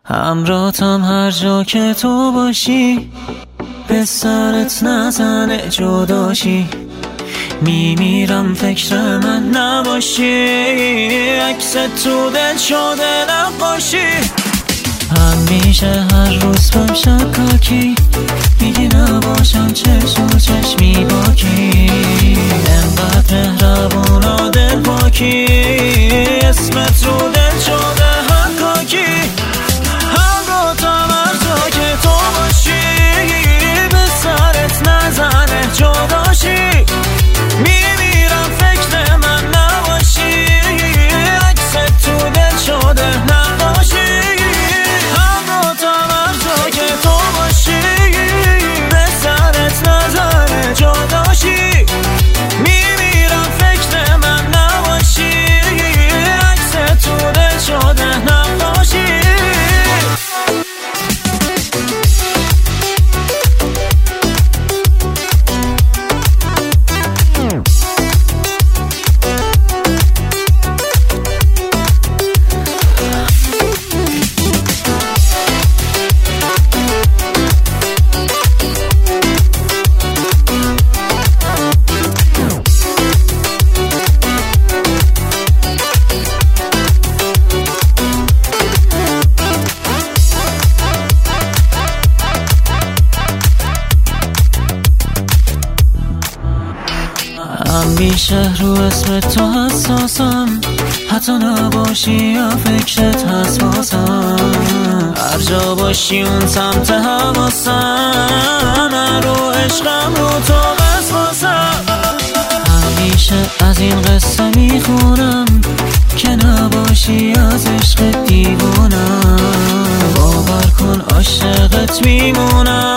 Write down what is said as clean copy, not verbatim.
همراهتم هر جا که تو باشی، به سرت نزنه جداشی. میمیرم فکر من نباشی، عکس تو دل شده نقاشی. همیشه هر روز بهم شکاکی، میگی نباشم چشم و چشمی باکی. انقدر مهربون و دل پاکی، اسمت رو دل شده حکاکی. همراهتم هر جا که تو باشی، به سرت نزنه جداشی. میمیرم فکر من نباشی، عکس تو دل شده نقاشی. همراهتم هر جا که تو باشی، به سرت نزنه جداشی. میمیرم فکر من نباشی، عکس تو دل شده نقاشی. همیشه رو اسم تو حساسم، حتی نباشی یا فکرت هست باسم. هر جا باشی اون سمت حواسم، من رو عشقم رو تو وسواسم. همیشه از این قصه میخونم که نباشی از عشق دیوونم. باور کن عاشقت میمونم.